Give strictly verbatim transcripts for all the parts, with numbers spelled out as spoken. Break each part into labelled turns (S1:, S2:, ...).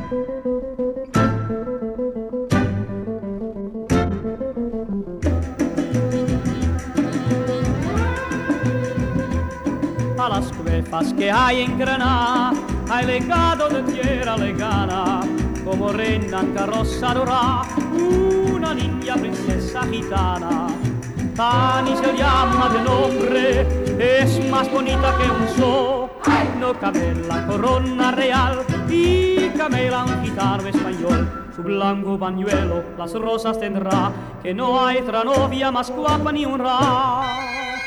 S1: A las cuevas que hay en Granada hay legado de tierra legana, como reina en carroza dorada, una niña princesa gitana. Tani se llama de nombre, es más bonita que un sol, no cabe en la corona real y camela un gitano español. Su blanco pañuelo las rosas tendrá, que no hay otra novia más guapa ni honrada.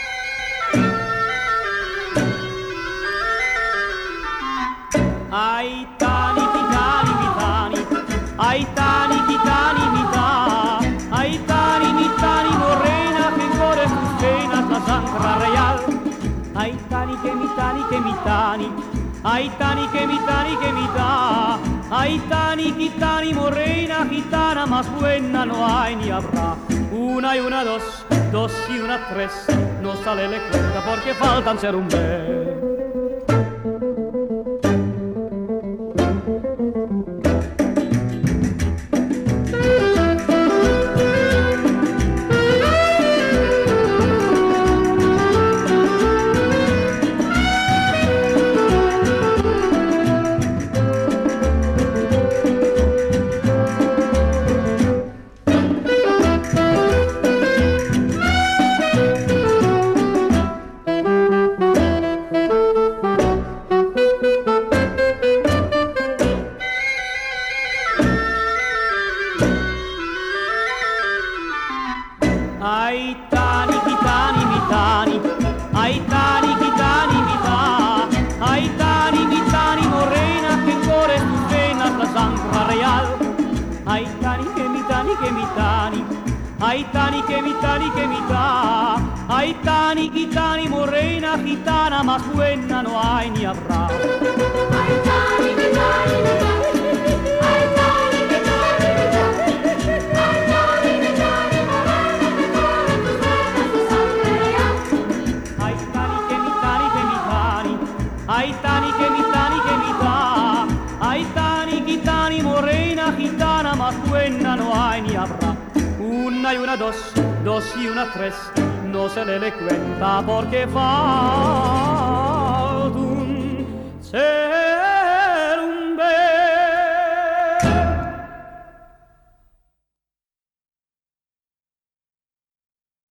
S1: Ay, Tani, Tani, mi Tani, ay, Tani, Tani, mi ta, ay, Tani, mi Tani, morena, que corre tus venas la sangre real. Ay, Tani, que mi Tani, que mi Tani, ay, Tani, que mi Tani, que mi ta, ay, Tani, que Tani, morena, gitana, más buena no hay ni habrá. Una y una, dos, dos y una, tres, no sale le cuenta porque faltan ser un mes. Ay, Tani, Tani, mi Tani, ay, Tani, Tani, mi ta, ay, Tani, mi Tani, morena, que corre tus venas la sangre real. Ay, Tani, que mi Tani, que mi Tani, ay, Tani, que mi Tani, que mi ta, ay, Tani, Tani, morena, gitana, más buena no hay ni habrá. Ay, Tani, mi Tani, mi Tani. Ay, Tani, que mi Tani, que mi ta, ay, Tani, que Tani, morena, gitana, más buena no hay ni habrá. Una y una, dos, dos y una, tres, no se le le cuenta porque falta un ser.